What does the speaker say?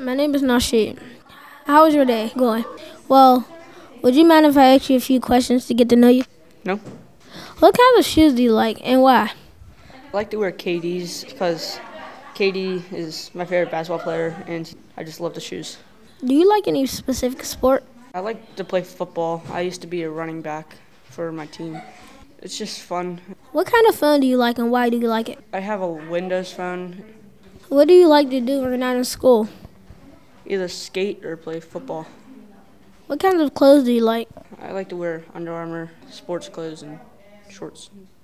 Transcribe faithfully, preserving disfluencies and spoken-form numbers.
My name is Nasheed. How was your day going? Well, would you mind if I ask you a few questions to get to know you? No. What kind of shoes do you like and why? I like to wear K Ds because K D is my favorite basketball player, and I just love the shoes. Do you like any specific sport? I like to play football. I used to be a running back for my team. It's just fun. What kind of phone do you like and why do you like it? I have a Windows phone, What do you like to do when you're not in school? either skate or play football. What kinds of clothes do you like? I like to wear Under Armour sports clothes and shorts.